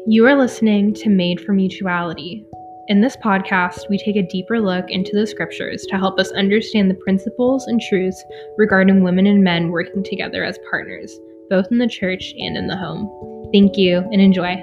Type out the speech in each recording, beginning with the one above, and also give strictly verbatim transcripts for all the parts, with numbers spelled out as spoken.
You are listening to Made for Mutuality. In this podcast, we take a deeper look into the scriptures to help us understand the principles and truths regarding women and men working together as partners, both in the church and in the home. Thank you and enjoy.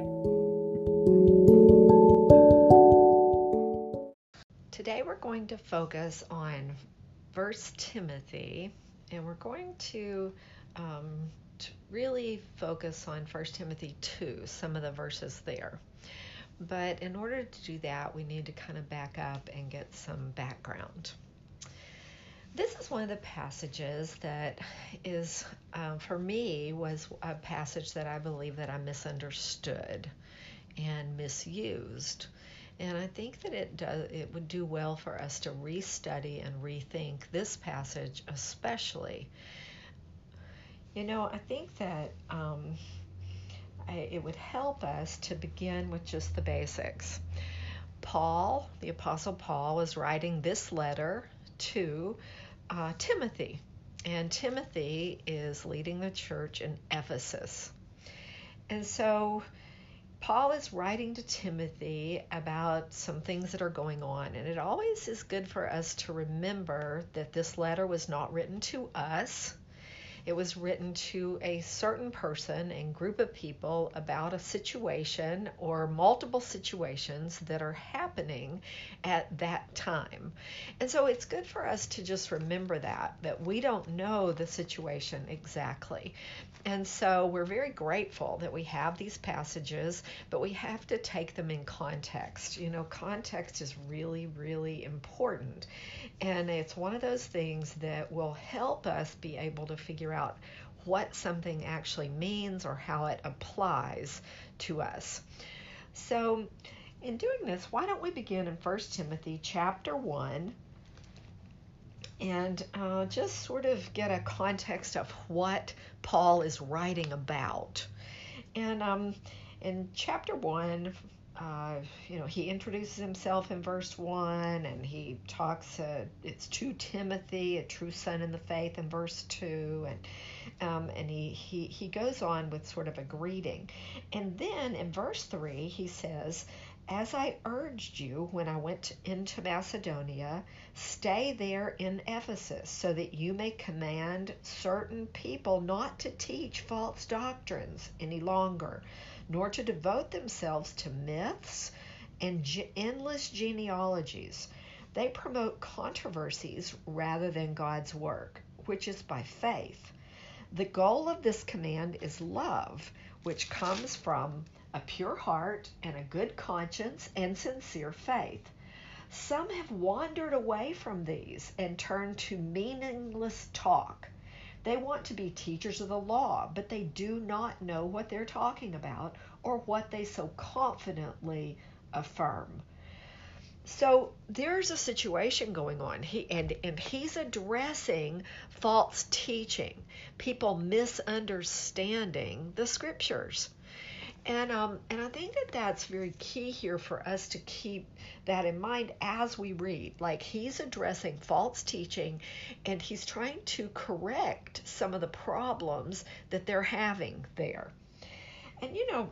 Today we're going to focus on First Timothy, and we're going to, um, to really focus on First Timothy two, some of the verses there. But in order to do that, we need to kind of back up and get some background. This is one of the passages that is, um, for me, was a passage that I believe that I misunderstood and misused. And I think that it does, it would do well for us to restudy and rethink this passage especially. You know, I think that um, I, it would help us to begin with just the basics. Paul, the Apostle Paul, is writing this letter to uh, Timothy. And Timothy is leading the church in Ephesus. And so Paul is writing to Timothy about some things that are going on, and it always is good for us to remember that this letter was not written to us. It was written to a certain person and group of people about a situation or multiple situations that are happening at that time. And so it's good for us to just remember that, that we don't know the situation exactly. And so we're very grateful that we have these passages, but we have to take them in context. You know, context is really, really important. And it's one of those things that will help us be able to figure out what something actually means or how it applies to us. So in doing this, why don't we begin in First Timothy chapter one and uh, just sort of get a context of what Paul is writing about. And um, in chapter one, uh, you know, he introduces himself in verse one, and he talks, uh, it's to Timothy, a true son in the faith, in verse two, and um, and he, he, he goes on with sort of a greeting. And then in verse three, he says, as I urged you when I went into Macedonia, stay there in Ephesus so that you may command certain people not to teach false doctrines any longer, nor to devote themselves to myths and ge- endless genealogies. They promote controversies rather than God's work, which is by faith. The goal of this command is love, which comes from a pure heart and a good conscience and sincere faith. Some have wandered away from these and turned to meaningless talk. They want to be teachers of the law, but they do not know what they're talking about or what they so confidently affirm. So there's a situation going on, he, and, and he's addressing false teaching, people misunderstanding the scriptures. And um, and I think that that's very key here for us to keep that in mind as we read. Like, he's addressing false teaching, and he's trying to correct some of the problems that they're having there. And you know,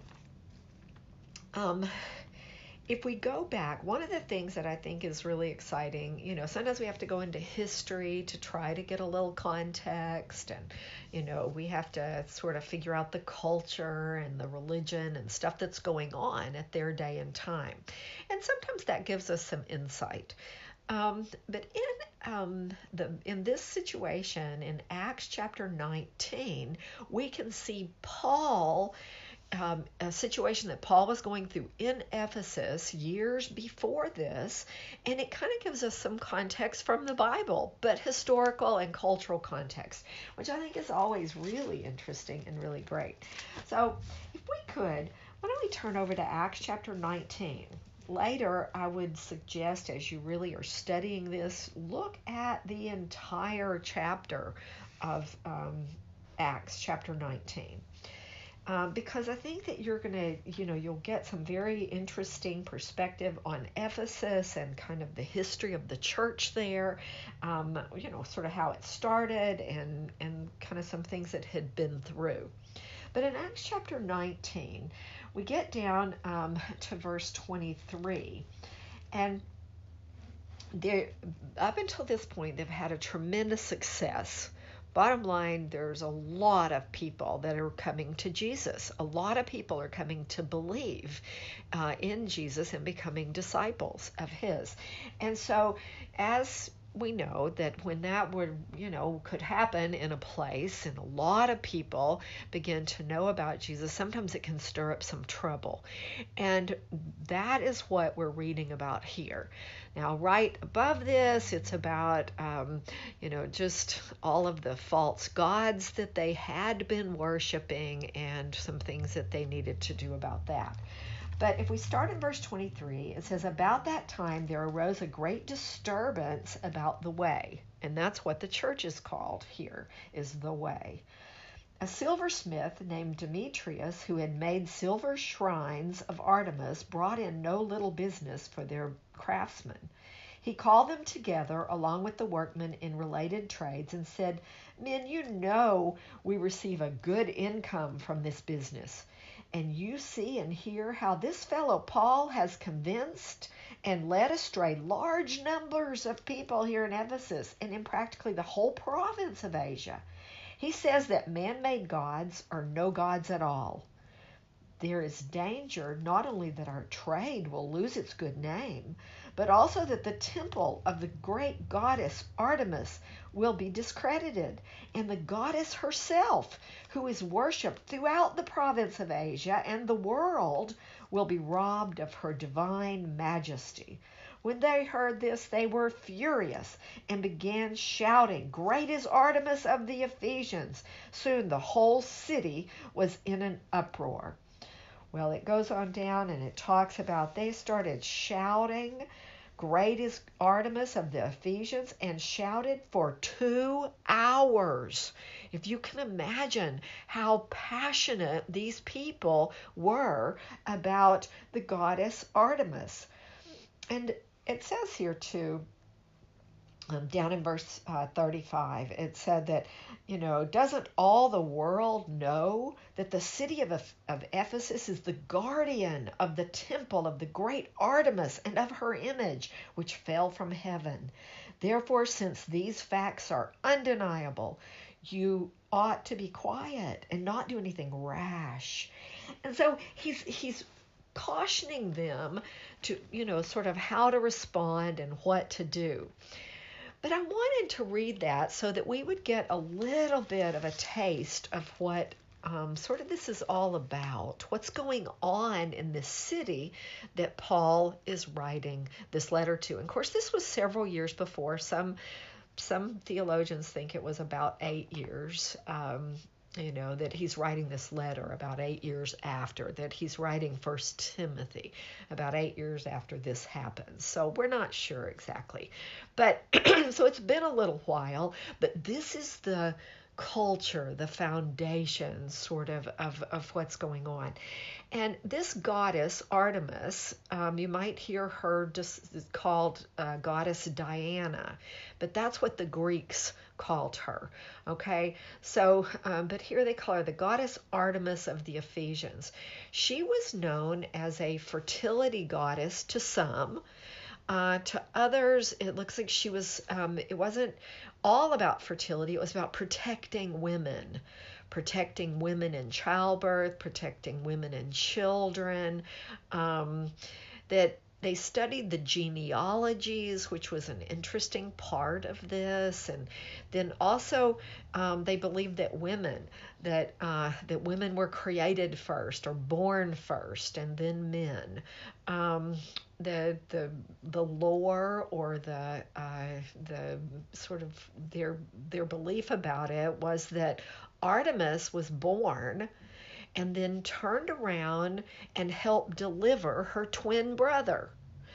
um, if we go back, one of the things that I think is really exciting, you know, sometimes we have to go into history to try to get a little context, and, you know, we have to sort of figure out the culture and the religion and stuff that's going on at their day and time. And sometimes that gives us some insight. Um, but in um, the in this situation in Acts chapter nineteen, we can see Paul, um, a situation that Paul was going through in Ephesus years before this, and it kind of gives us some context from the Bible, but historical and cultural context, which I think is always really interesting and really great. So if we could, why don't we turn over to Acts chapter nineteen? Later, I would suggest, as you really are studying this, look at the entire chapter of um, Acts chapter nineteen. Um, because I think that you're going to, you know, you'll get some very interesting perspective on Ephesus and kind of the history of the church there, um, you know, sort of how it started and, and kind of some things that had been through. But in Acts chapter nineteen, we get down um, to verse twenty-three, and they up until this point, they've had a tremendous success. Bottom line, there's a lot of people that are coming to Jesus. A lot of people are coming to believe uh, in Jesus and becoming disciples of his. And so, as we know that when that would, you know, could happen in a place and a lot of people begin to know about Jesus, sometimes it can stir up some trouble. And that is what we're reading about here. Now, right above this, it's about, um, you know, just all of the false gods that they had been worshiping and some things that they needed to do about that. But if we start in verse twenty-three, it says, about that time there arose a great disturbance about the way. And that's what the church is called here, is the way. A silversmith named Demetrius, who had made silver shrines of Artemis, brought in no little business for their craftsmen. He called them together along with the workmen in related trades and said, men, you know we receive a good income from this business. And you see and hear how this fellow Paul has convinced and led astray large numbers of people here in Ephesus and in practically the whole province of Asia. He says that man-made gods are no gods at all. There is danger not only that our trade will lose its good name, but also that the temple of the great goddess Artemis will be discredited, and the goddess herself, who is worshipped throughout the province of Asia and the world, will be robbed of her divine majesty. When they heard this, they were furious and began shouting, great is Artemis of the Ephesians. Soon the whole city was in an uproar. Well, it goes on down and it talks about they started shouting, great is Artemis of the Ephesians, and shouted for two hours. If you can imagine how passionate these people were about the goddess Artemis. And it says here too, Um, down in verse uh, thirty-five, it said that, you know, doesn't all the world know that the city of, of Ephesus is the guardian of the temple of the great Artemis and of her image, which fell from heaven? Therefore, since these facts are undeniable, you ought to be quiet and not do anything rash. And so he's he's cautioning them to, you know, sort of how to respond and what to do. But I wanted to read that so that we would get a little bit of a taste of what um, sort of this is all about, what's going on in this city that Paul is writing this letter to. And of course, this was several years before. Some some theologians think it was about eight years, um, you know, that he's writing this letter about eight years after, that he's writing First Timothy about eight years after this happens. So we're not sure exactly. But so it's been a little while, but this is the culture, the foundation sort of, of, of what's going on. And this goddess, Artemis, um, you might hear her just called uh, goddess Diana, but that's what the Greeks called her, okay? So, um, but here they call her the goddess Artemis of the Ephesians. She was known as a fertility goddess to some. Uh, to others, it looks like she was, um, it wasn't all about fertility, it was about protecting women. Protecting women in childbirth, protecting women and children, um, that they studied the genealogies, which was an interesting part of this, and then also um, they believed that women, that uh, that women were created first or born first, and then men. Um, the the the lore or the uh, the sort of their their belief about it was that Artemis was born and then turned around and helped deliver her twin brother.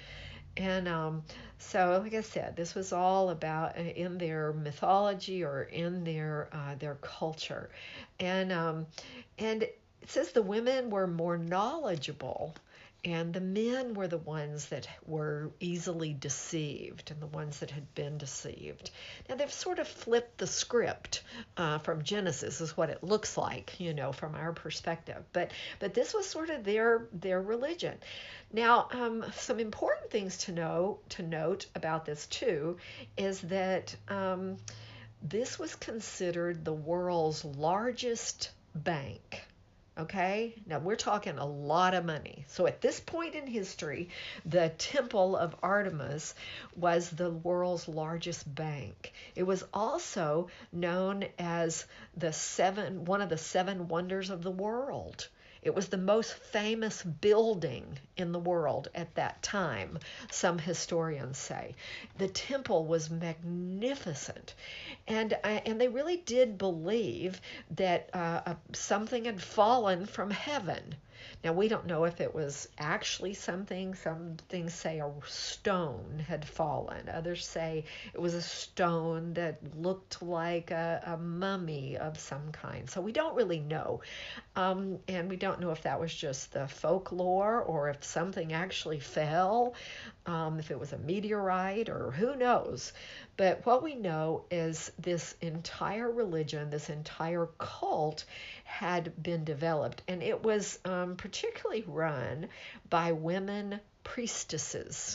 And um, so, like I said, this was all about uh, in their mythology or in their uh, their culture, and um, and it says the women were more knowledgeable And the men were the ones that were easily deceived and the ones that had been deceived. Now, they've sort of flipped the script uh, from Genesis, is what it looks like, you know, from our perspective. But but this was sort of their their religion. Now, um, some important things to know to note about this too is that um, this was considered the world's largest bank. Okay, now we're talking a lot of money. So at this point in history, the Temple of Artemis was the world's largest bank. It was also known as the seven, one of the seven wonders of the world. It was the most famous building in the world at that time, some historians say. The temple was magnificent, and uh, and they really did believe that uh, something had fallen from heaven. Now, we don't know if it was actually something. Some things say a stone had fallen. Others say it was a stone that looked like a, a mummy of some kind. So we don't really know. Um, and we don't know if that was just the folklore or if something actually fell, um, if it was a meteorite or who knows. But what we know is this entire religion, this entire cult had been developed, and it was um, particularly run by women priestesses.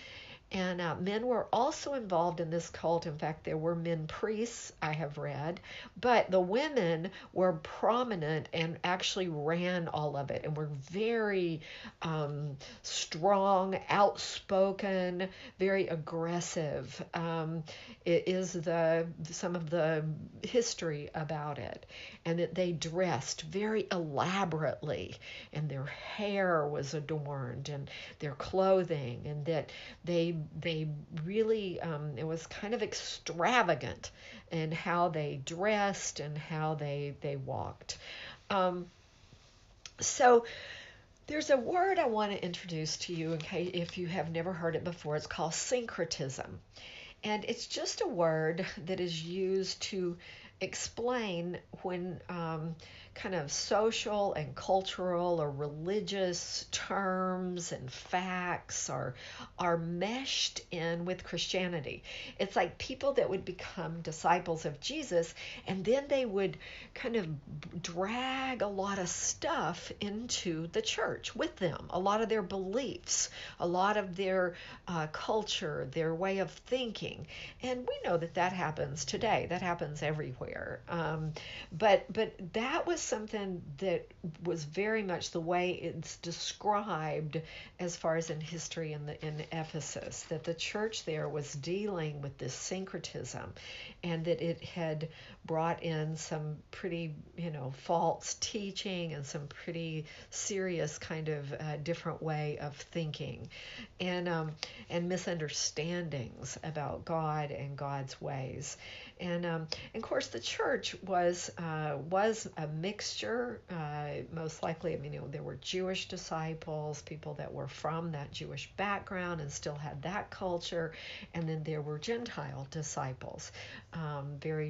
And uh, men were also involved in this cult. In fact, there were men priests, I have read, but the women were prominent and actually ran all of it and were very um, strong, outspoken, very aggressive. Um, it is the some of the history about it, and that they dressed very elaborately, and their hair was adorned, and their clothing, and that they they really, um, it was kind of extravagant in how they dressed and how they, they walked. Um, so there's a word I want to introduce to you in case if you have never heard it before. It's called syncretism. And it's just a word that is used to explain when um, kind of social and cultural or religious terms and facts are are meshed in with Christianity. It's like people that would become disciples of Jesus, and then they would kind of drag a lot of stuff into the church with them, a lot of their beliefs, a lot of their uh, culture, their way of thinking. And we know that that happens today. That happens everywhere. Um, but but that was something that was very much the way it's described as far as in history in the in Ephesus, that the church there was dealing with this syncretism, and that it had brought in some pretty, you know, false teaching and some pretty serious kind of uh, different way of thinking, and um, and misunderstandings about God and God's ways. And, um, and of course, the church was uh, was a mixture, uh, most likely. I mean, you know, there were Jewish disciples, people that were from that Jewish background and still had that culture, and then there were Gentile disciples, um, very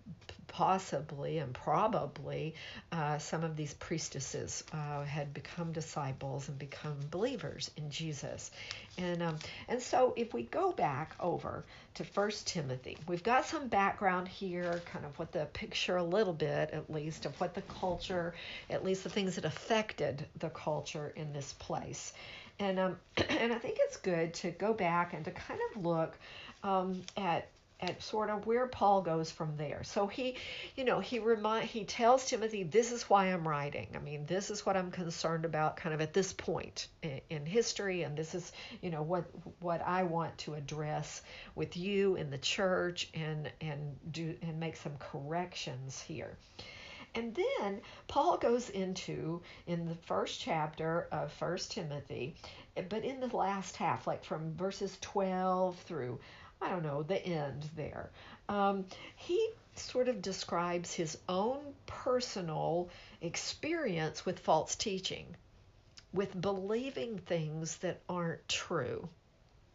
possibly and probably uh, some of these priestesses uh, had become disciples and become believers in Jesus. And um, and so if we go back over to First Timothy, we've got some background here, kind of what the picture a little bit at least of what the culture, at least the things that affected the culture in this place. And um, and I think it's good to go back and to kind of look um, at at sort of where Paul goes from there. So he, you know, he remind he tells Timothy, this is why I'm writing. I mean, this is what I'm concerned about kind of at this point in, in history, and this is, you know, what what I want to address with you in the church and and do and make some corrections here. And then Paul goes into, in the first chapter of First Timothy, but in the last half, like from verses twelve through, I don't know, the end there, um, he sort of describes his own personal experience with false teaching, with believing things that aren't true.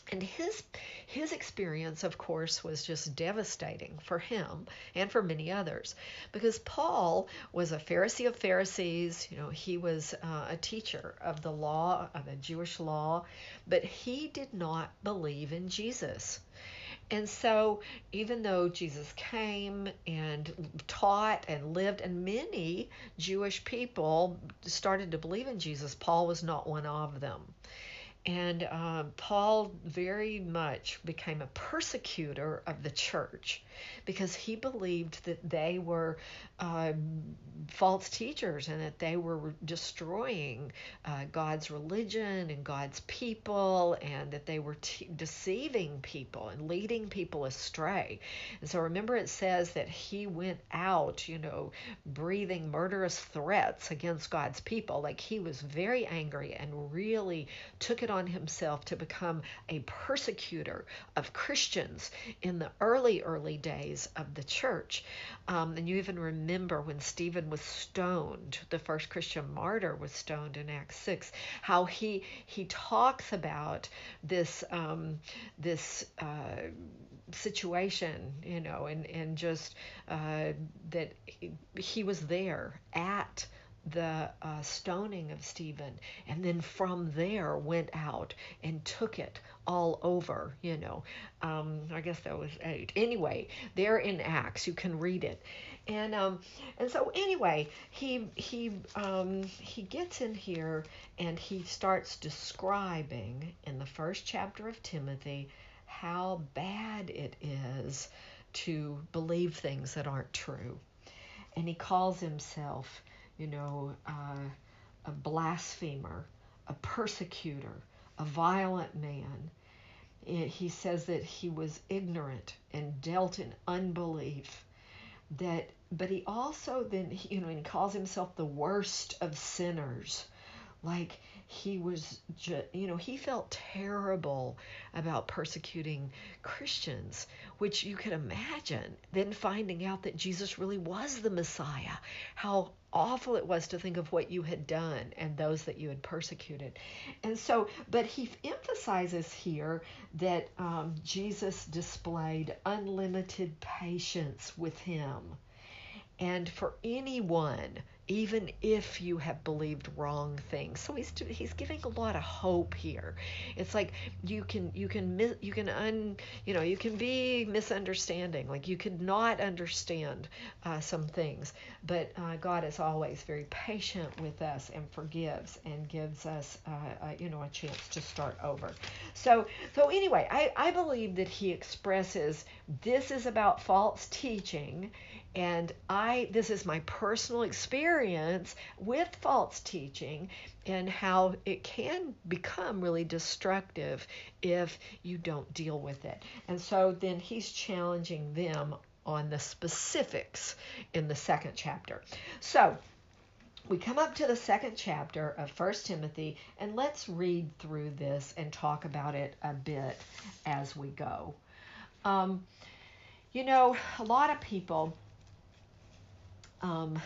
And his his experience, of course, was just devastating for him and for many others, because Paul was a Pharisee of Pharisees. You know, he was uh, a teacher of the law, of the Jewish law, but he did not believe in Jesus. And so, even though Jesus came and taught and lived, and many Jewish people started to believe in Jesus, Paul was not one of them. And uh, Paul very much became a persecutor of the church because he believed that they were uh, false teachers and that they were destroying uh, God's religion and God's people, and that they were t- deceiving people and leading people astray. And so remember, it says that he went out, you know, breathing murderous threats against God's people. Like, he was very angry and really took it on himself to become a persecutor of Christians in the early, early days of the church. Um, and you even remember when Stephen was stoned, the first Christian martyr was stoned in Acts six, how he he talks about this um, this uh, situation, you know, and, and just uh, that he was there at the uh, stoning of Stephen, and then from there went out and took it all over, you know. Um, I guess that was eight. Anyway, there in Acts, you can read it. And um, and so anyway, he he um, he gets in here and he starts describing in the first chapter of Timothy how bad it is to believe things that aren't true. And he calls himself, you know, uh, a blasphemer, a persecutor, a violent man. He says that he was ignorant and dealt in unbelief. That, but he also then, you know, he calls himself the worst of sinners. Like, he was, ju- you know, he felt terrible about persecuting Christians, which you can imagine then finding out that Jesus really was the Messiah. How awful it was to think of what you had done and those that you had persecuted. And so, but he emphasizes here that um, Jesus displayed unlimited patience with him. And for anyone, even if you have believed wrong things. So he's he's giving a lot of hope here. It's like you can you can you can un you know you can be misunderstanding, like you could not understand uh, some things, but uh, God is always very patient with us and forgives and gives us uh, uh, you know a chance to start over. So so anyway, I I believe that he expresses this is about false teaching. And I, this is my personal experience with false teaching and how it can become really destructive if you don't deal with it. And so then he's challenging them on the specifics in the second chapter. So we come up to the second chapter of First Timothy, and let's read through this and talk about it a bit as we go. Um, you know, a lot of people Um,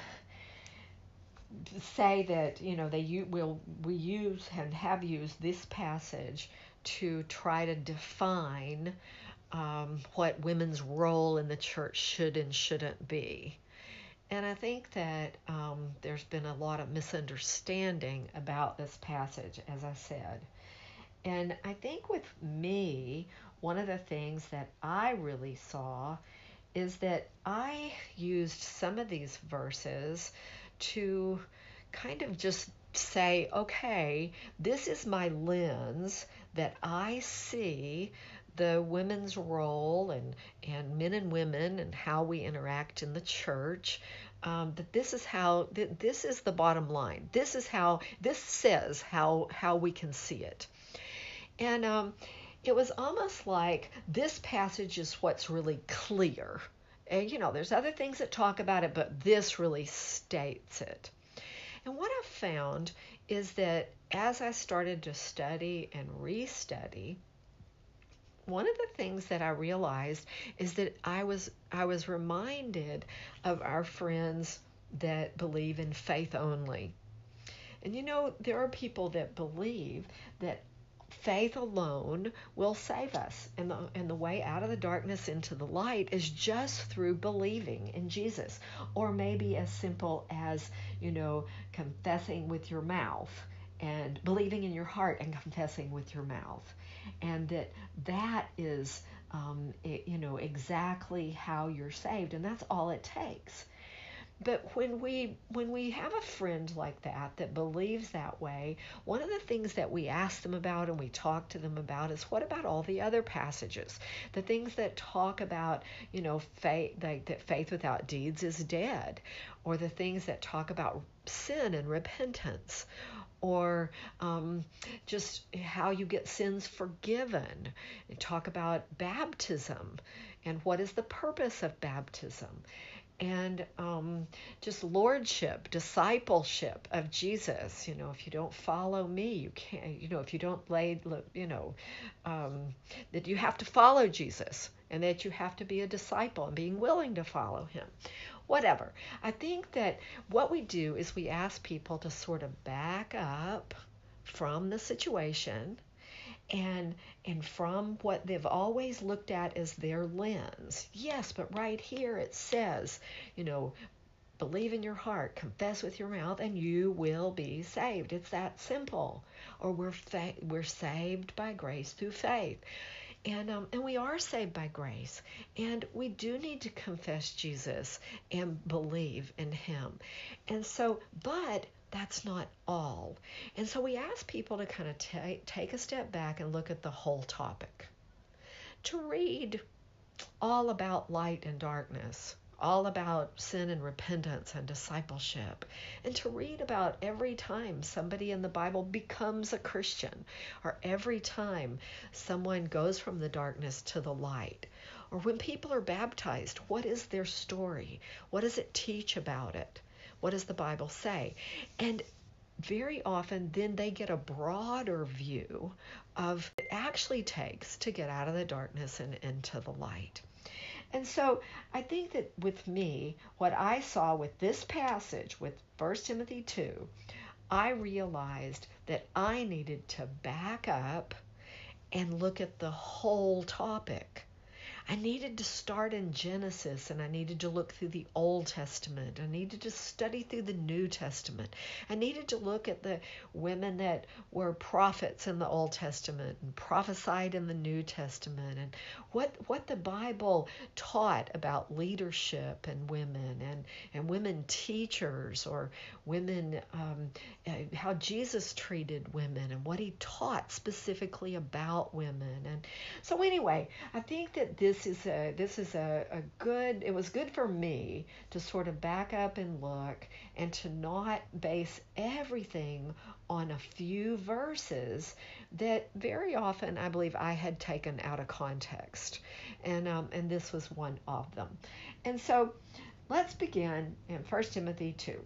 say that, you know, they will we use and have used this passage to try to define um, what women's role in the church should and shouldn't be. And I think that um, there's been a lot of misunderstanding about this passage, as I said. And I think with me, one of the things that I really saw is that I used some of these verses to kind of just say, okay, this is my lens that I see the women's role and, and men and women and how we interact in the church. Um, that this is how, that this is the bottom line. This is how, this says how, how we can see it. And um, it was almost like this passage is what's really clear. And, you know, there's other things that talk about it, but this really states it. And what I found is that as I started to study and restudy, one of the things that I realized is that I was I was reminded of our friends that believe in faith only. And you know, there are people that believe that faith alone will save us. And the, and the way out of the darkness into the light is just through believing in Jesus. Or maybe as simple as, you know, confessing with your mouth and believing in your heart and confessing with your mouth. And that that is, um, it, you know, exactly how you're saved. And that's all it takes. But when we when we have a friend like that that believes that way, one of the things that we ask them about and we talk to them about is, what about all the other passages? The things that talk about, you know, faith, like that faith without deeds is dead, or the things that talk about sin and repentance, or um, just how you get sins forgiven. And talk about baptism and what is the purpose of baptism. And um, just lordship, discipleship of Jesus. You know, if you don't follow me, you can't, you know, if you don't lay, you know, um, that you have to follow Jesus and that you have to be a disciple and being willing to follow him. Whatever. I think that what we do is we ask people to sort of back up from the situation and and from what they've always looked at as their lens. Yes, but right here it says, you know, believe in your heart, confess with your mouth, and you will be saved. It's that simple. Or we're fa- we're saved by grace through faith. And um, and we are saved by grace. And we do need to confess Jesus and believe in him. And so, but that's not all. And so we ask people to kind of t- take a step back and look at the whole topic. To read all about light and darkness, all about sin and repentance and discipleship, and to read about every time somebody in the Bible becomes a Christian, or every time someone goes from the darkness to the light, or when people are baptized, what is their story? What does it teach about it? What does the Bible say? And very often then they get a broader view of what it actually takes to get out of the darkness and into the light. And so I think that with me, what I saw with this passage, with First Timothy two, I realized that I needed to back up and look at the whole topic. I needed to start in Genesis, and I needed to look through the Old Testament. I needed to study through the New Testament. I needed to look at the women that were prophets in the Old Testament and prophesied in the New Testament, and what what the Bible taught about leadership and women, and, and women teachers, or women, um, how Jesus treated women and what he taught specifically about women. And so anyway, I think that this This is a this is a, a good it was good for me to sort of back up and look, and to not base everything on a few verses that very often I believe I had taken out of context, and um, and this was one of them. And so let's begin in First Timothy two.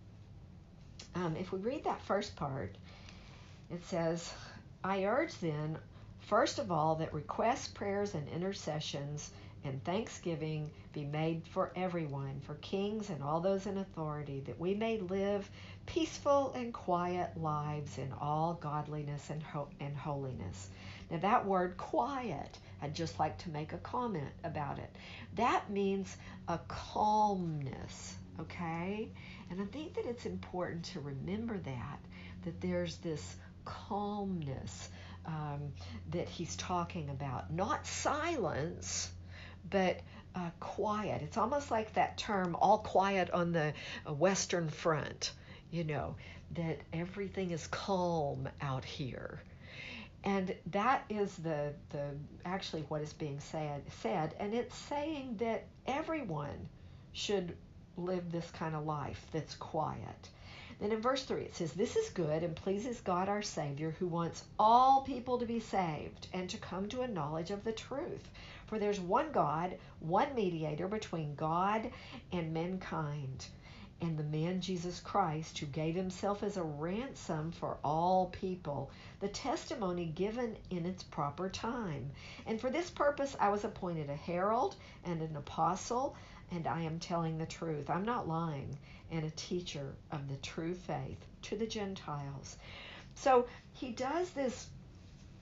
Um, if we read that first part, it says, "I urge then, first of all, that requests, prayers, and intercessions and thanksgiving be made for everyone, for kings and all those in authority, that we may live peaceful and quiet lives in all godliness and, ho- and holiness." Now that word quiet, I'd just like to make a comment about it. That means a calmness, okay? And I think that it's important to remember that, that there's this calmness Um, that he's talking about. Not silence, but uh, quiet. It's almost like that term, all quiet on the uh, Western Front, you know, that everything is calm out here. And that is the, the actually what is being said, said, and it's saying that everyone should live this kind of life that's quiet. Then in verse three it says, "This is good and pleases God our Savior, who wants all people to be saved and to come to a knowledge of the truth. For there's one God, one mediator between God and mankind, and the man Jesus Christ, who gave himself as a ransom for all people, the testimony given in its proper time. And for this purpose I was appointed a herald and an apostle, and I am telling the truth. I'm not lying, and a teacher of the true faith to the Gentiles." So he does this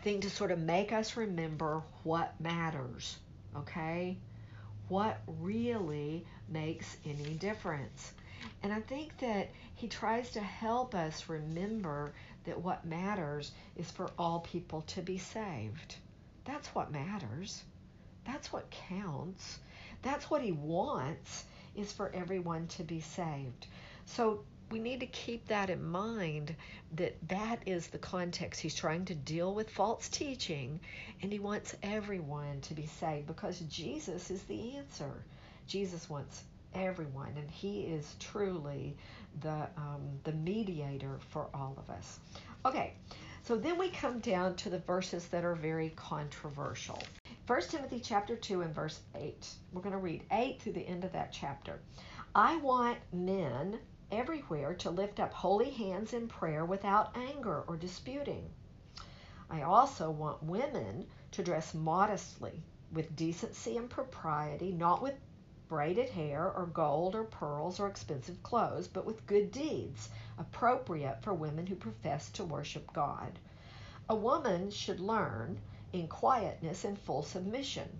think to sort of make us remember what matters, okay? What really makes any difference. And I think that he tries to help us remember that what matters is for all people to be saved. That's what matters. That's what counts. That's what he wants, is for everyone to be saved. So we need to keep that in mind, that that is the context. He's trying to deal with false teaching, and he wants everyone to be saved because Jesus is the answer. Jesus wants everyone, and he is truly the um, the mediator for all of us. Okay, so then we come down to the verses that are very controversial. First Timothy chapter two and verse eight. We're going to read eight through the end of that chapter. I want men everywhere to lift up holy hands in prayer without anger or disputing. I also want women to dress modestly, with decency and propriety, not with braided hair or gold or pearls or expensive clothes, but with good deeds, appropriate for women who profess to worship God. A woman should learn in quietness and full submission.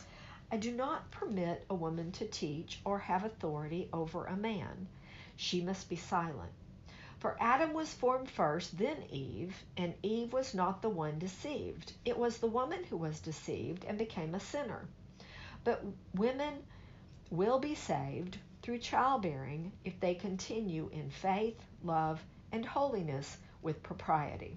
I do not permit a woman to teach or have authority over a man. She must be silent. For Adam was formed first, then Eve, and Eve was not the one deceived. It was the woman who was deceived and became a sinner. But women will be saved through childbearing if they continue in faith, love, and holiness with propriety.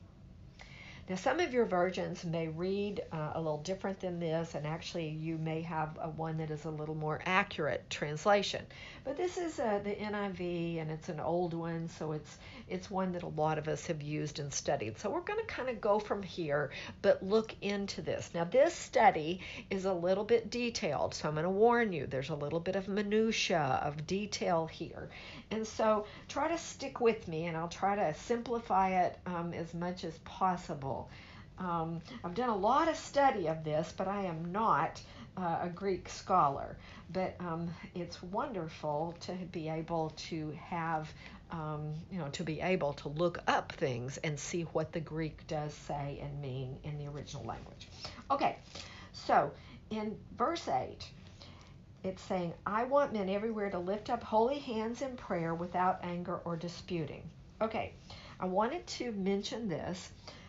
Now, some of your versions may read uh, a little different than this, and actually you may have a one that is a little more accurate translation. But this is uh, the N I V, and it's an old one, so it's it's one that a lot of us have used and studied. So we're going to kind of go from here, but look into this. Now, this study is a little bit detailed, so I'm going to warn you, there's a little bit of minutia of detail here. And so try to stick with me, and I'll try to simplify it um, as much as possible. Um, I've done a lot of study of this, but I am not uh, a Greek scholar. But um, it's wonderful to be able to have, um, you know, to be able to look up things and see what the Greek does say and mean in the original language. Okay, so in verse eight, it's saying, I want men everywhere to lift up holy hands in prayer without anger or disputing. Okay, I wanted to mention this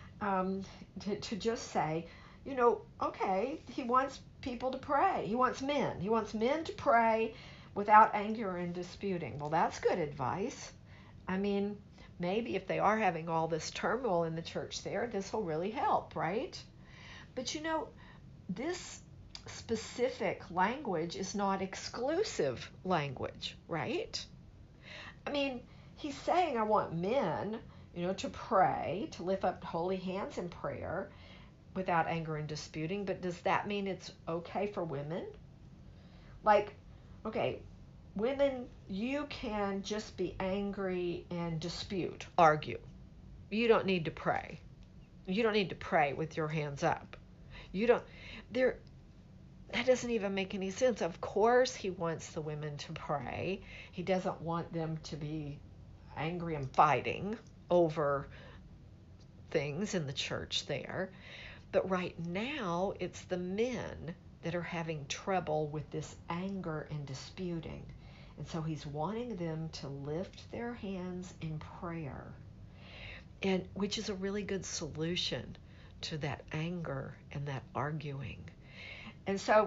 um, to, to just say, you know, okay, he wants people to pray. He wants men. He wants men to pray without anger and disputing. Well, that's good advice. I mean, maybe if they are having all this turmoil in the church there, this will really help, right? But you know, this specific language is not exclusive language, right? I mean, he's saying, I want men, you know, to pray, to lift up holy hands in prayer without anger and disputing, but does that mean it's okay for women? Like, okay, women, you can just be angry and dispute, argue. You don't need to pray. You don't need to pray with your hands up. You don't, there, that doesn't even make any sense. Of course he wants the women to pray. He doesn't want them to be angry and fighting over things in the church there. But right now, it's the men that are having trouble with this anger and disputing. And so he's wanting them to lift their hands in prayer, and which is a really good solution to that anger and that arguing. And so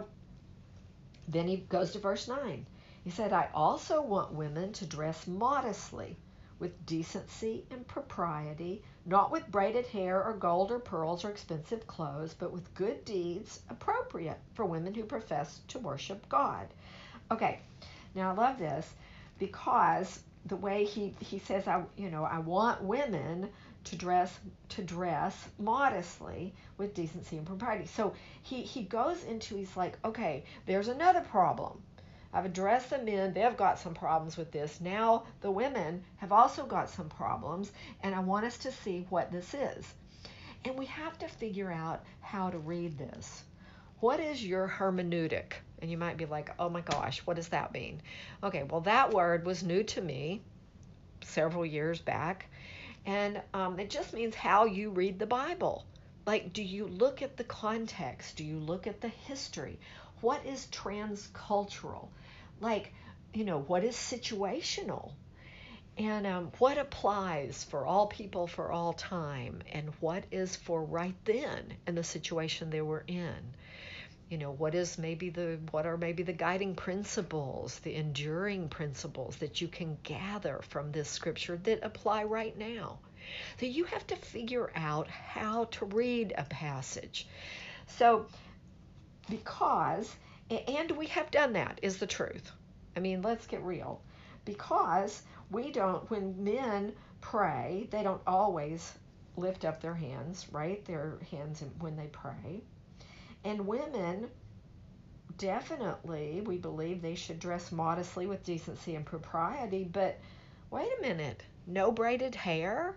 then he goes to verse nine. He said, I also want women to dress modestly, with decency and propriety, not with braided hair or gold or pearls or expensive clothes, but with good deeds appropriate for women who profess to worship God. Okay, now I love this because the way he, he says, I you know, I want women to dress to dress modestly with decency and propriety. So he, he goes into, he's like, okay, there's another problem. I've addressed the men, they've got some problems with this. Now the women have also got some problems, and I want us to see what this is. And we have to figure out how to read this. What is your hermeneutic? And you might be like, oh my gosh, what does that mean? Okay, well, that word was new to me several years back, and um, it just means how you read the Bible. Like, do you look at the context? Do you look at the history? What is transcultural? Like, you know, what is situational? And um, what applies for all people for all time? And what is for right then and the situation they were in? You know, what is maybe the what are maybe the guiding principles, the enduring principles that you can gather from this scripture that apply right now? So you have to figure out how to read a passage. So because, and we have done that, is the truth. I mean, let's get real. Because we don't, when men pray, they don't always lift up their hands, right? Their hands when they pray. And women, definitely, we believe they should dress modestly with decency and propriety. But wait a minute, no braided hair?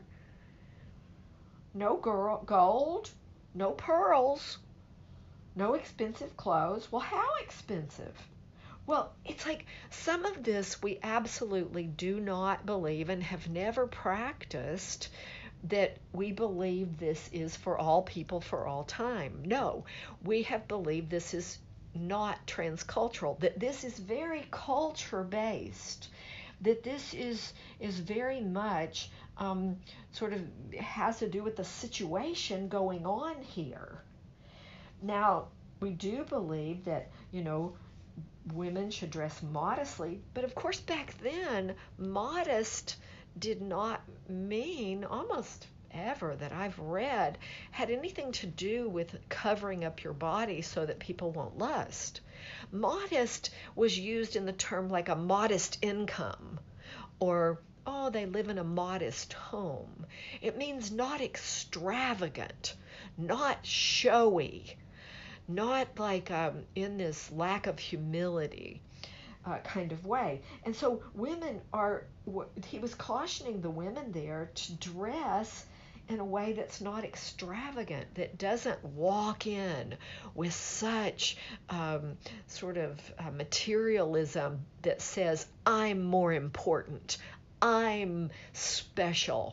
No girl, gold, no pearls, no expensive clothes. Well, how expensive? Well, it's like some of this we absolutely do not believe and have never practiced, that we believe this is for all people for all time. No, we have believed this is not transcultural, that this is very culture-based, that this is is very much um, sort of has to do with the situation going on here. Now, we do believe that, you know, women should dress modestly, but of course back then, modest did not mean, almost ever that I've read, had anything to do with covering up your body so that people won't lust. Modest was used in the term like a modest income, or, oh, they live in a modest home. It means not extravagant, not showy, not like um, in this lack of humility uh, kind of way. And so women are, he was cautioning the women there to dress in a way that's not extravagant, that doesn't walk in with such um, sort of uh, materialism that says, I'm more important, I'm special,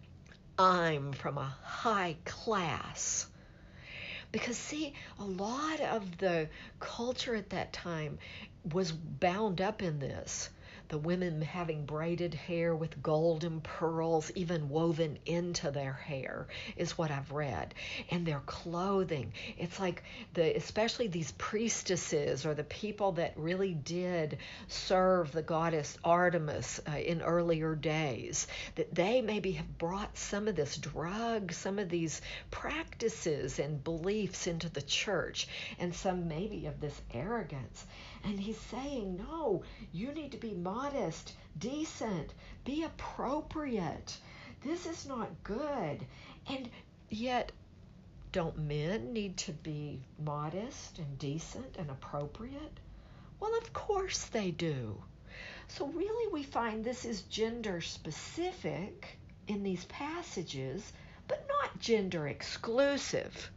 I'm from a high class. Because, see, a lot of the culture at that time was bound up in this. The women having braided hair with golden pearls even woven into their hair is what I've read. And their clothing. It's like, the especially these priestesses or the people that really did serve the goddess Artemis uh, in earlier days, that they maybe have brought some of this drug, some of these practices and beliefs into the church, and some maybe of this arrogance. And he's saying, no, you need to be modest, decent, be appropriate. This is not good. And yet, don't men need to be modest and decent and appropriate? Well, of course they do. So really we find this is gender specific in these passages, but not gender exclusive.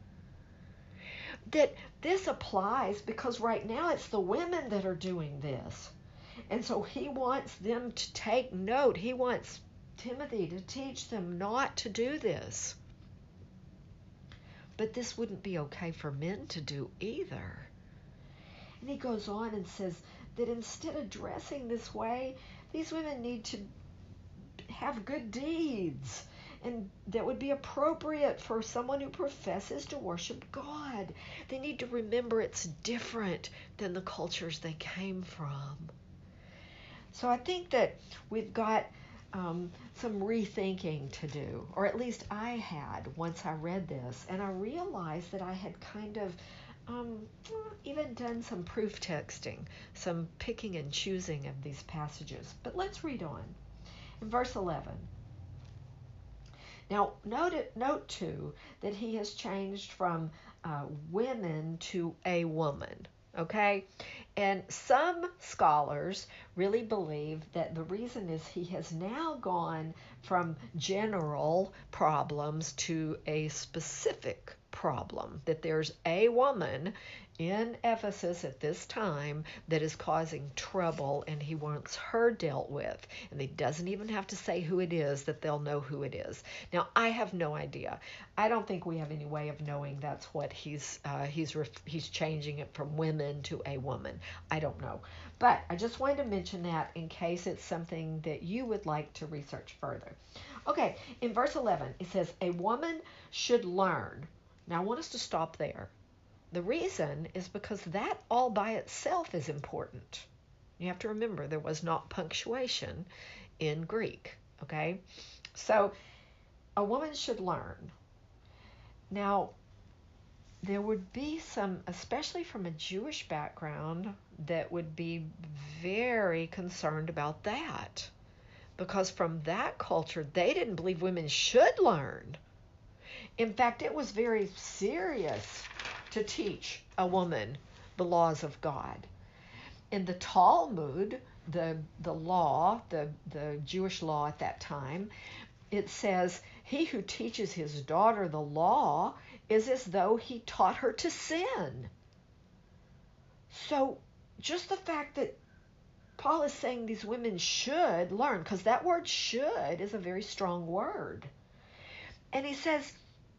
That this applies because right now it's the women that are doing this. And so he wants them to take note. He wants Timothy to teach them not to do this. But this wouldn't be okay for men to do either. And he goes on and says that instead of dressing this way, these women need to have good deeds, and that would be appropriate for someone who professes to worship God. They need to remember it's different than the cultures they came from. So I think that we've got um, some rethinking to do, or at least I had once I read this, and I realized that I had kind of um, even done some proof texting, some picking and choosing of these passages. But let's read on. In verse eleven, now, note, it, note too that he has changed from uh, women to a woman, okay? And some scholars really believe that the reason is he has now gone from general problems to a specific problem, that there's a woman in Ephesus at this time that is causing trouble, and he wants her dealt with. And he doesn't even have to say who it is, that they'll know who it is. Now, I have no idea. I don't think we have any way of knowing that's what he's uh, he's ref- he's changing it from women to a woman. I don't know. But I just wanted to mention that in case it's something that you would like to research further. Okay, in verse eleven, it says, a woman should learn. Now, I want us to stop there. The reason is because that all by itself is important. You have to remember there was not punctuation in Greek, okay? So a woman should learn. Now, there would be some, especially from a Jewish background, that would be very concerned about that. Because from that culture, they didn't believe women should learn. In fact, it was very serious to teach a woman the laws of God. In the Talmud, the the law, the, the Jewish law at that time, it says, he who teaches his daughter the law is as though he taught her to sin. So just the fact that Paul is saying these women should learn, because that word should is a very strong word. And he says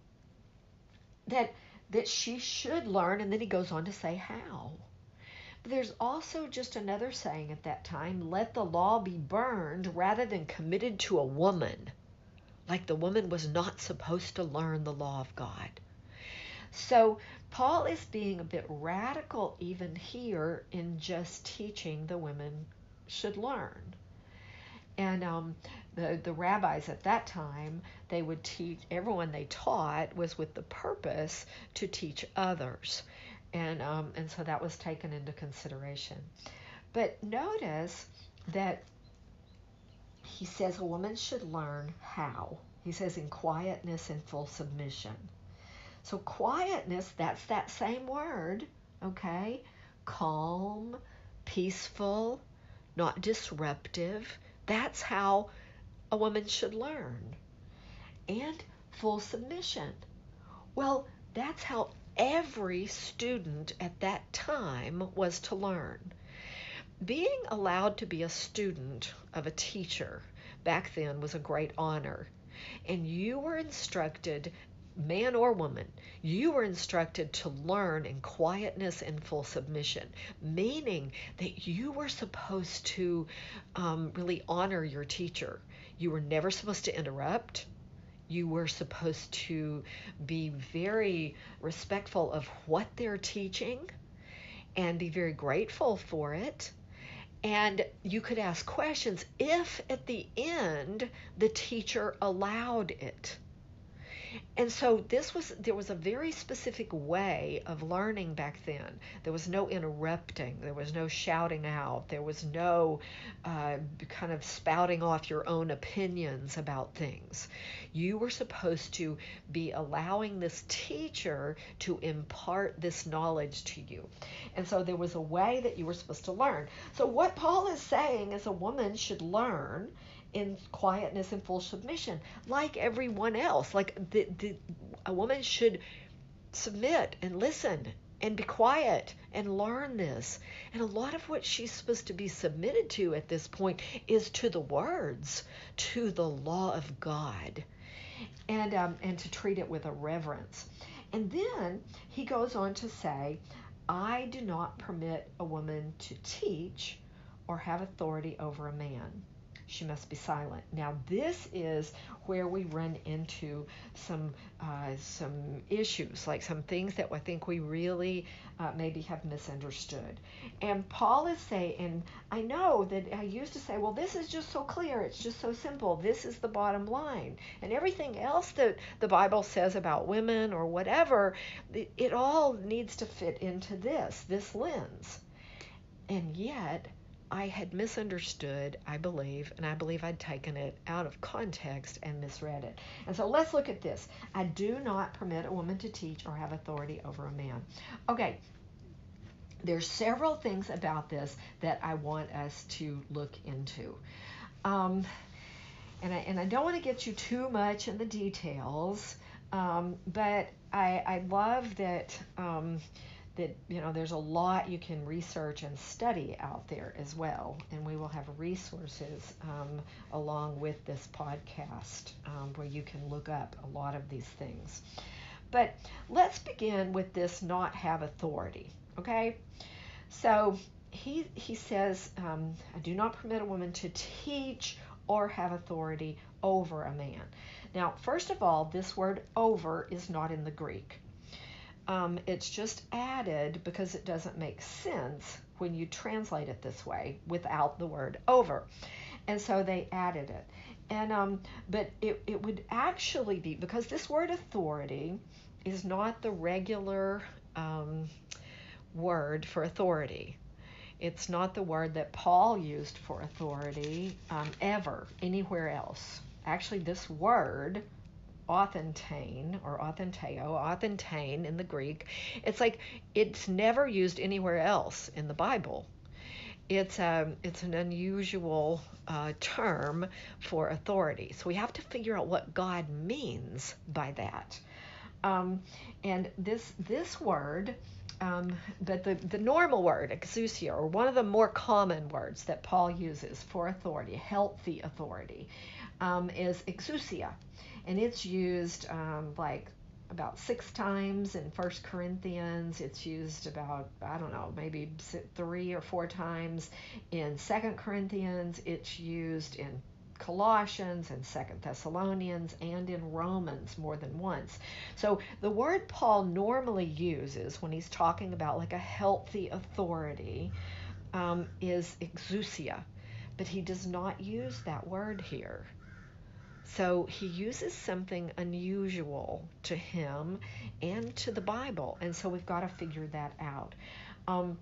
that that she should learn, and then he goes on to say how. But there's also just another saying at that time, let the law be burned rather than committed to a woman. Like the woman was not supposed to learn the law of God. So Paul is being a bit radical even here in just teaching the women should learn. And um, the, the rabbis at that time, they would teach, everyone they taught was with the purpose to teach others. And, um, and so that was taken into consideration. But notice that he says a woman should learn how. He says in quietness and full submission. So quietness, that's that same word, okay? Calm, peaceful, not disruptive. That's how a woman should learn. And full submission. Well, that's how every student at that time was to learn. Being allowed to be a student of a teacher back then was a great honor. And you were instructed, man or woman, you were instructed to learn in quietness and full submission, meaning that you were supposed to um, really honor your teacher. You were never supposed to interrupt. You were supposed to be very respectful of what they're teaching and be very grateful for it. And you could ask questions if at the end the teacher allowed it. And so this was, there was a very specific way of learning back then. There was no interrupting. There was no shouting out. There was no uh, kind of spouting off your own opinions about things. You were supposed to be allowing this teacher to impart this knowledge to you. And so there was a way that you were supposed to learn. So what Paul is saying is a woman should learn in quietness and full submission, like everyone else. Like the, the a woman should submit and listen and be quiet and learn this. And a lot of what she's supposed to be submitted to at this point is to the words, to the law of God, and um, and to treat it with a reverence. And then he goes on to say, I do not permit a woman to teach or have authority over a man. She must be silent. Now, this is where we run into some uh, some issues, like some things that I think we really uh, maybe have misunderstood. And Paul is saying, and I know that I used to say, well, this is just so clear. It's just so simple. This is the bottom line. And everything else that the Bible says about women or whatever, it, it all needs to fit into this, this lens. And yet, I had misunderstood, I believe, and I believe I'd taken it out of context and misread it. And so let's look at this. I do not permit a woman to teach or have authority over a man. Okay, there's several things about this that I want us to look into. Um, and, I, and I don't want to get you too much in the details, um, but I, I love that... Um, that, you know, there's a lot you can research and study out there as well. And we will have resources um, along with this podcast um, where you can look up a lot of these things. But let's begin with this not have authority, okay? So he, he says, um, I do not permit a woman to teach or have authority over a man. Now, first of all, this word over is not in the Greek. Um, it's just added because it doesn't make sense when you translate it this way without the word over. And so they added it. And um, but it, it would actually be, because this word authority is not the regular um, word for authority. It's not the word that Paul used for authority um, ever anywhere else. Actually, this word, authentane or authenteo, authentane in the Greek, it's like it's never used anywhere else in the Bible. It's a, it's an unusual uh, term for authority. So we have to figure out what God means by that. Um, and this this word, um, but the, the normal word, exousia, or one of the more common words that Paul uses for authority, healthy authority, um, is exousia. And it's used um, like about six times in First Corinthians. It's used about, I don't know, maybe three or four times in Second Corinthians. It's used in Colossians and Second Thessalonians and in Romans more than once. So the word Paul normally uses when he's talking about like a healthy authority um, is exousia, but he does not use that word here. So he uses something unusual to him and to the Bible, and so we've got to figure that out. Um,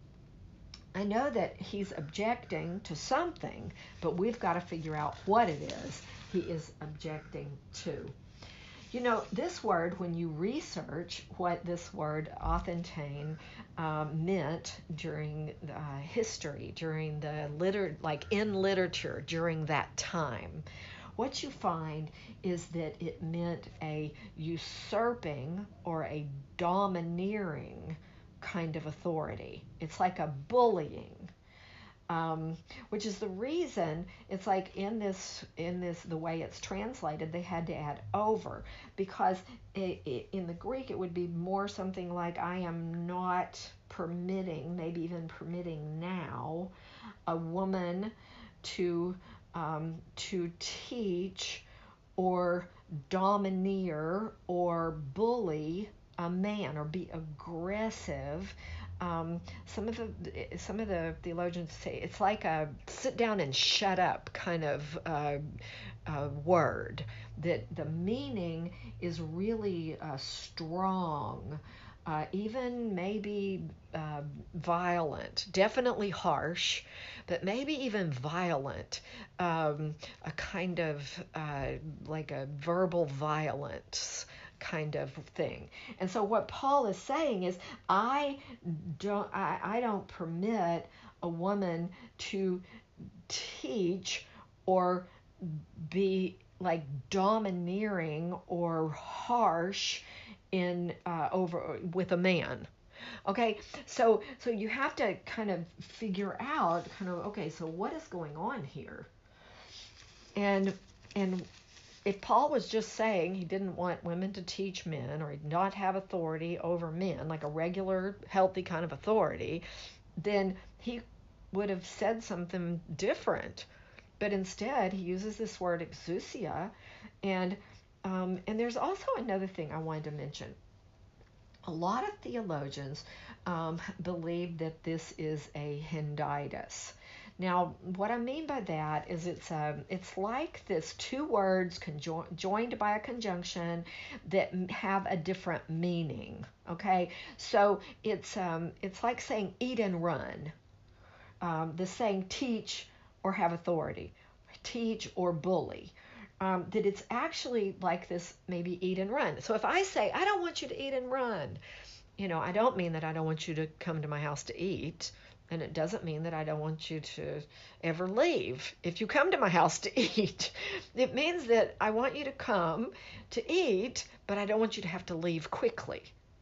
I know that he's objecting to something, but we've got to figure out what it is he is objecting to. You know, this word, when you research what this word authentane um, meant during uh, history, during the liter, like in literature during that time, what you find is that it meant a usurping or a domineering kind of authority. It's like a bullying, um, which is the reason it's like in this, in this, the way it's translated, they had to add over, because it, it, in the Greek it would be more something like, I am not permitting, maybe even permitting now, a woman to Um, to teach or domineer or bully a man or be aggressive. Um, some of the some of the theologians say it's like a sit down and shut up kind of uh, uh, word, that the meaning is really uh, strong. Uh, even maybe uh, violent, definitely harsh, but maybe even violent, um, a kind of uh, like a verbal violence kind of thing. And so what Paul is saying is, I don't, I, I don't permit a woman to teach or be like domineering or harsh in uh, over with a man. Okay, so so you have to kind of figure out kind of, okay, so what is going on here? And and if Paul was just saying he didn't want women to teach men or not have authority over men, like a regular healthy kind of authority, then he would have said something different. But instead he uses this word exousia. And Um, and there's also another thing I wanted to mention. A lot of theologians um, believe that this is a hendiadys. Now, what I mean by that is it's um, it's like this two words conjo- joined by a conjunction that have a different meaning. Okay, so it's um, it's like saying eat and run. Um, the saying teach or have authority, teach or bully. Um, that it's actually like this, maybe eat and run. So if I say, I don't want you to eat and run, you know, I don't mean that I don't want you to come to my house to eat. And it doesn't mean that I don't want you to ever leave if you come to my house to eat. It means that I want you to come to eat, but I don't want you to have to leave quickly.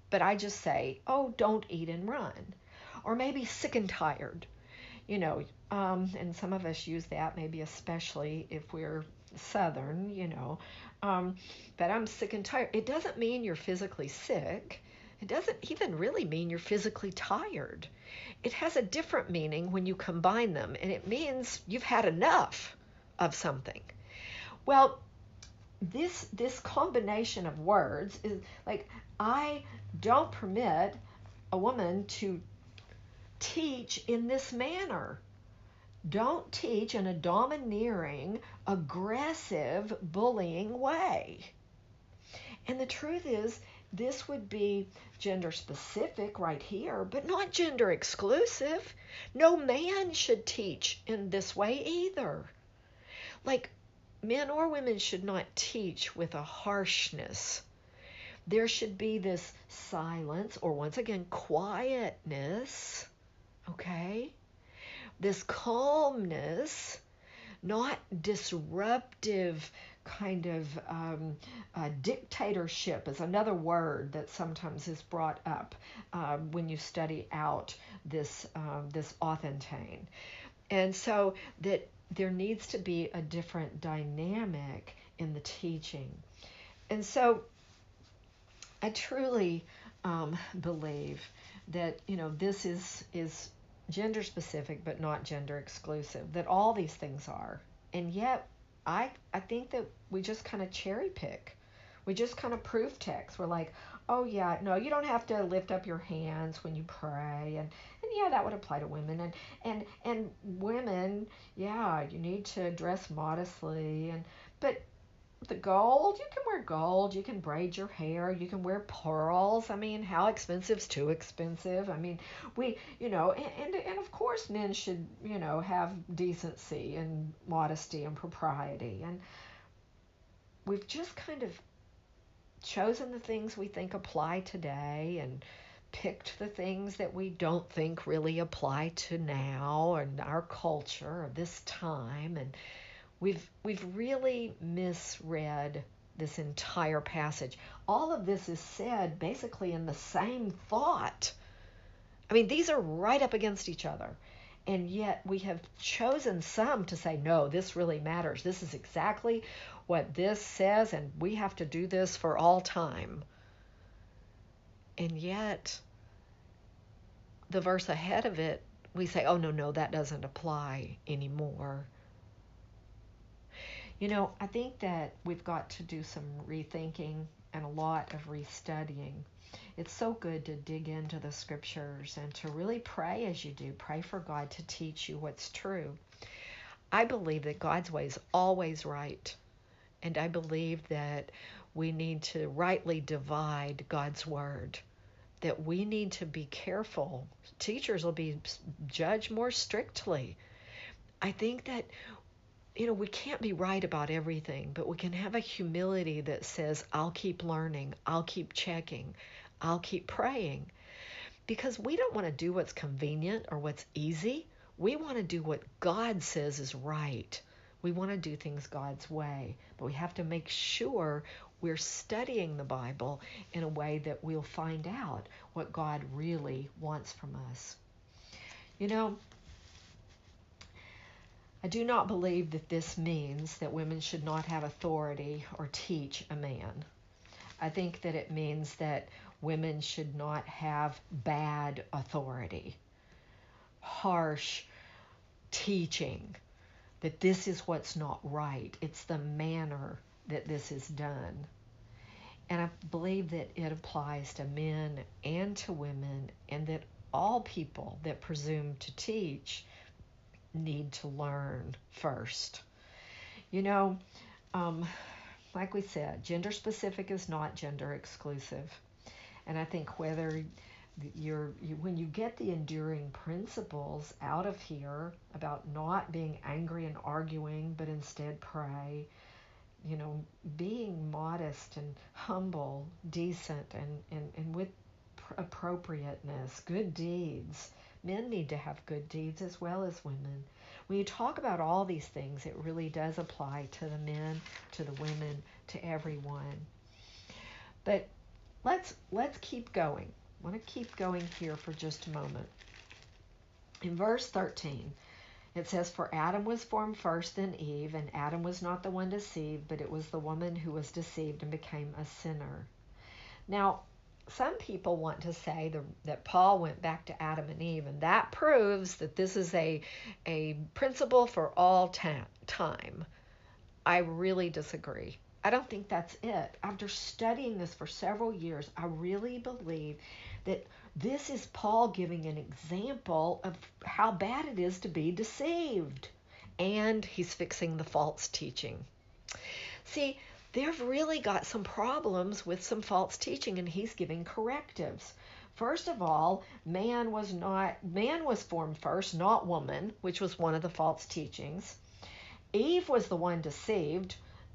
but I just say, oh, don't eat and run. Or maybe sick and tired, you know, um, and some of us use that, maybe especially if we're Southern, you know, um, but I'm sick and tired. It doesn't mean you're physically sick. It doesn't even really mean you're physically tired. It has a different meaning when you combine them, and it means you've had enough of something. Well, this this combination of words is like, I don't permit a woman to teach in this manner. Don't teach in a domineering, aggressive, bullying way. And the truth is, this would be gender specific right here, but not gender exclusive. No man should teach in this way either. Like, men or women should not teach with a harshness. There should be this silence, or once again, quietness, okay? This calmness, not disruptive kind of um, uh, dictatorship is another word that sometimes is brought up uh, when you study out this um, this Authentane. And so that there needs to be a different dynamic in the teaching. And so I truly um, believe that, you know, this is is gender specific but not gender exclusive, that all these things are. And yet I I think that we just kind of cherry pick. We just kind of proof text. We're like, oh yeah, no, you don't have to lift up your hands when you pray, and, and yeah, that would apply to women, and and and women, yeah, you need to dress modestly, and but the gold, you can wear gold, you can braid your hair, you can wear pearls. I mean, how expensive's too expensive? I mean, we, you know, and, and, and of course men should, you know, have decency and modesty and propriety. And we've just kind of chosen the things we think apply today and picked the things that we don't think really apply to now and our culture or this time. And We've we've really misread this entire passage. All of this is said basically in the same thought. I mean, these are right up against each other. And yet we have chosen some to say, no, this really matters. This is exactly what this says, and we have to do this for all time. And yet the verse ahead of it, we say, oh, no, no, that doesn't apply anymore. You know, I think that we've got to do some rethinking and a lot of restudying. It's so good to dig into the scriptures and to really pray as you do. Pray for God to teach you what's true. I believe that God's way is always right. And I believe that we need to rightly divide God's word. That we need to be careful. Teachers will be judged more strictly. I think that you know, we can't be right about everything, but we can have a humility that says, I'll keep learning, I'll keep checking, I'll keep praying. Because we don't want to do what's convenient or what's easy. We want to do what God says is right. We want to do things God's way, but we have to make sure we're studying the Bible in a way that we'll find out what God really wants from us. You know, I do not believe that this means that women should not have authority or teach a man. I think that it means that women should not have bad authority, harsh teaching, that this is what's not right. It's the manner that this is done. And I believe that it applies to men and to women, and that all people that presume to teach need to learn first. You know, um, like we said, gender specific is not gender exclusive. And I think whether you're, you, when you get the enduring principles out of here about not being angry and arguing, but instead pray, you know, being modest and humble, decent, and, and, and with appropriateness, good deeds. Men need to have good deeds as well as women. When you talk about all these things, it really does apply to the men, to the women, to everyone. But let's let's keep going. I want to keep going here for just a moment. In verse thirteen, it says, "For Adam was formed first, then Eve, and Adam was not the one deceived, but it was the woman who was deceived and became a sinner." Now, some people want to say the, that Paul went back to Adam and Eve, and that proves that this is a, a principle for all ta- time. I really disagree. I don't think that's it. After studying this for several years, I really believe that this is Paul giving an example of how bad it is to be deceived. And he's fixing the false teaching. See, they've really got some problems with some false teaching, and he's giving correctives. First of all, man was not man was formed first, not woman, which was one of the false teachings. Eve was the one deceived,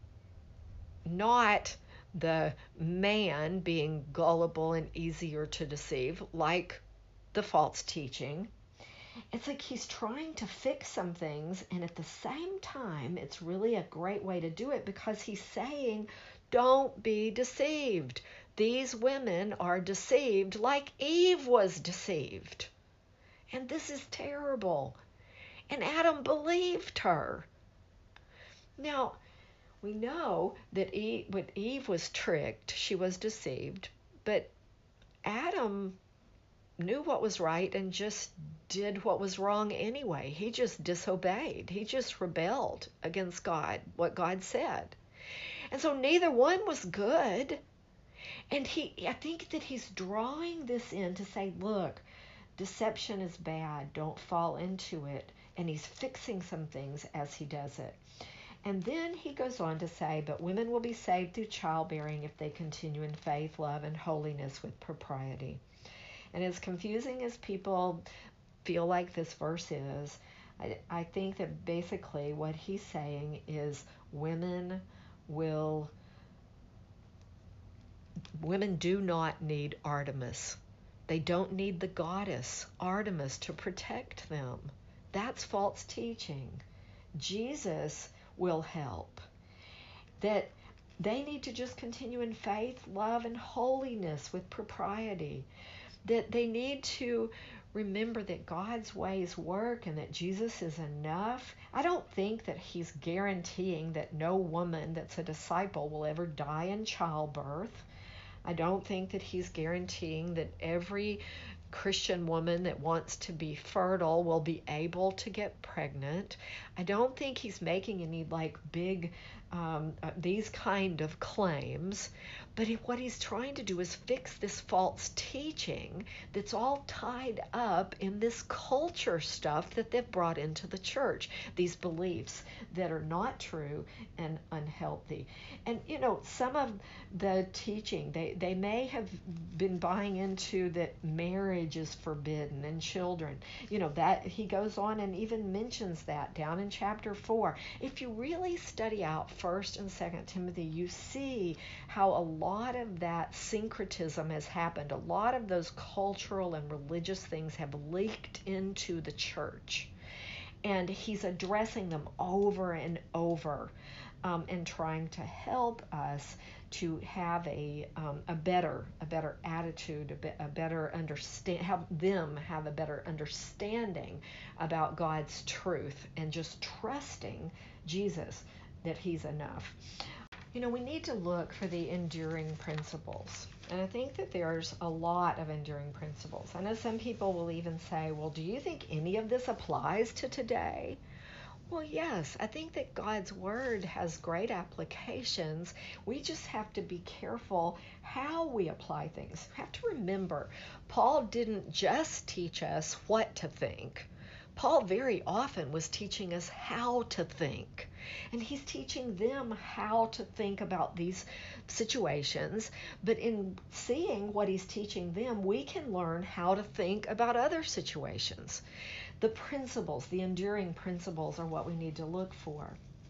not the man being gullible and easier to deceive, like the false teaching. It's like he's trying to fix some things, and at the same time, it's really a great way to do it because he's saying, don't be deceived. These women are deceived like Eve was deceived. And this is terrible. And Adam believed her. Now, we know that Eve, when Eve was tricked, she was deceived, but Adam knew what was right and just did what was wrong anyway. He just disobeyed. He just rebelled against God, what God said. And so neither one was good. And he, I think that he's drawing this in to say, look, deception is bad. Don't fall into it. And he's fixing some things as he does it. And then he goes on to say, but women will be saved through childbearing if they continue in faith, love, and holiness with propriety. And as confusing as people feel like this verse is, I, I think that basically what he's saying is women will, women do not need Artemis. They don't need the goddess Artemis to protect them. That's false teaching. Jesus will help. That they need to just continue in faith, love, and holiness with propriety. That they need to remember that God's ways work and that Jesus is enough. I don't think that he's guaranteeing that no woman that's a disciple will ever die in childbirth. I don't think that he's guaranteeing that every Christian woman that wants to be fertile will be able to get pregnant. I don't think he's making any like big, um, uh, these kind of claims. But he, what he's trying to do is fix this false teaching that's all tied up in this culture stuff that they've brought into the church, these beliefs that are not true and unhealthy. And, you know, some of the teaching, they, they may have been buying into that marriage is forbidden and children. You know, that he goes on and even mentions that down in chapter four. If you really study out First and Second Timothy, you see how a lot of that syncretism has happened. A lot of those cultural and religious things have leaked into the church. And he's addressing them over and over um, and trying to help us to have a um, a better a better attitude, a, be, a better understand, have them have a better understanding about God's truth and just trusting Jesus that he's enough. You know, we need to look for the enduring principles. And I think that there's a lot of enduring principles. I know some people will even say, well, do you think any of this applies to today? Well, yes, I think that God's word has great applications. We just have to be careful how we apply things. We have to remember, Paul didn't just teach us what to think. Paul very often was teaching us how to think. And he's teaching them how to think about these situations. But in seeing what he's teaching them, we can learn how to think about other situations. The principles, the enduring principles, are what we need to look for.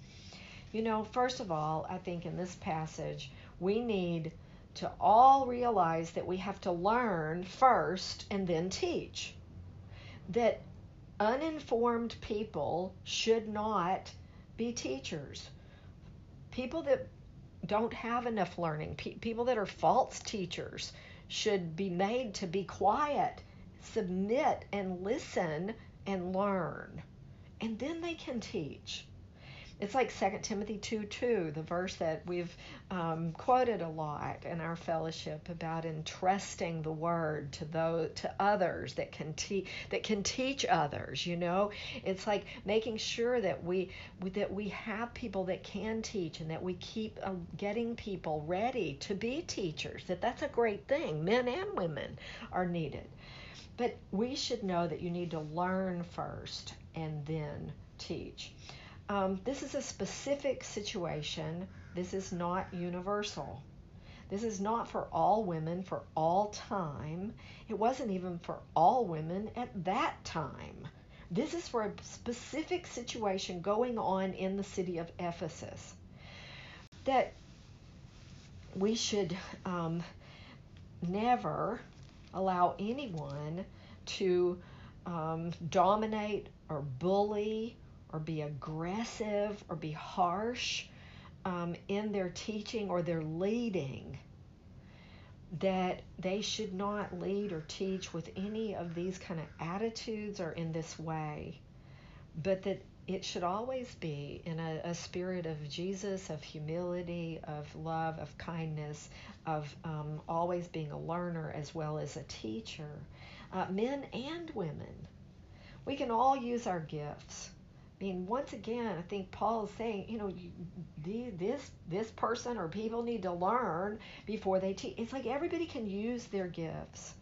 You know, first of all, I think in this passage, we need to all realize that we have to learn first and then teach. That uninformed people should not be teachers. People that don't have enough learning. Pe- people that are false teachers should be made to be quiet, submit, and listen and learn. And then they can teach. It's like Second Timothy two two, the verse that we've um, quoted a lot in our fellowship about entrusting the word to those to others that can teach that can teach others. You know, it's like making sure that we that we have people that can teach, and that we keep uh, getting people ready to be teachers. That that's a great thing. Men and women are needed, but we should know that you need to learn first and then teach. Um, this is a specific situation. This is not universal. This is not for all women for all time. It wasn't even for all women at that time. This is for a specific situation going on in the city of Ephesus. That we should um, never allow anyone to um, dominate or bully or be aggressive or be harsh um, in their teaching or their leading. That they should not lead or teach with any of these kind of attitudes or in this way, but that it should always be in a, a spirit of Jesus, of humility, of love, of kindness, of um, always being a learner as well as a teacher. Uh, men and women, we can all use our gifts. I mean, once again, I think Paul is saying, you know, you, the, this this person or people need to learn before they teach. It's like everybody can use their gifts.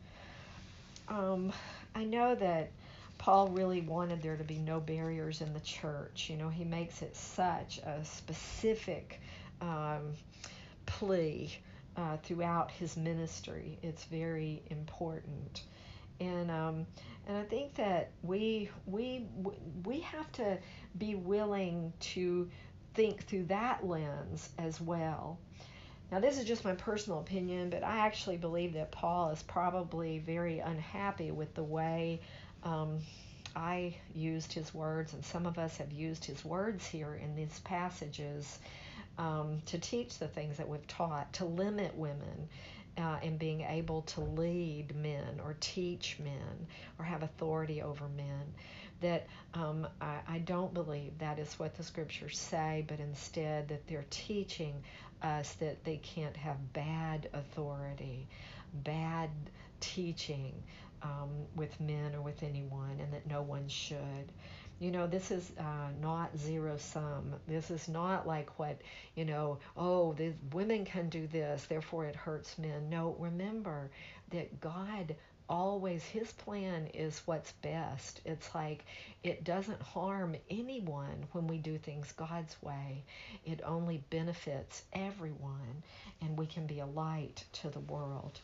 Um, I know that Paul really wanted there to be no barriers in the church. You know, he makes it such a specific um, plea uh, throughout his ministry. It's very important. And um, and I think that we we we have to be willing to think through that lens as well. Now, this is just my personal opinion, but I actually believe that Paul is probably very unhappy with the way um, I used his words, and some of us have used his words here in these passages um, to teach the things that we've taught, to limit women uh, in being able to lead men or teach men or have authority over men. That um, I, I don't believe that is what the scriptures say, but instead that they're teaching us that they can't have bad authority, bad teaching um, with men or with anyone, and that no one should. You know, this is uh, not zero sum. This is not like what, you know, oh, the women can do this, therefore it hurts men. No, remember that God always, his plan is what's best. It's like it doesn't harm anyone when we do things God's way. It only benefits everyone, and we can be a light to the world.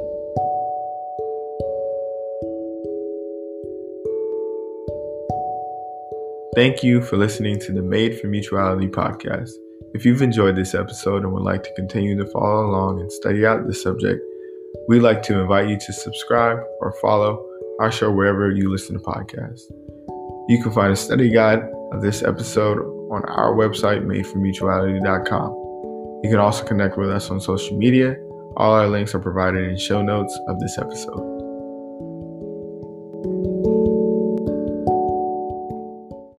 Thank you for listening to the Made for Mutuality podcast. If you've enjoyed this episode and would like to continue to follow along and study out this subject, we'd like to invite you to subscribe or follow our show wherever you listen to podcasts. You can find a study guide of this episode on our website, made for mutuality dot com. You can also connect with us on social media. All our links are provided in show notes of this episode.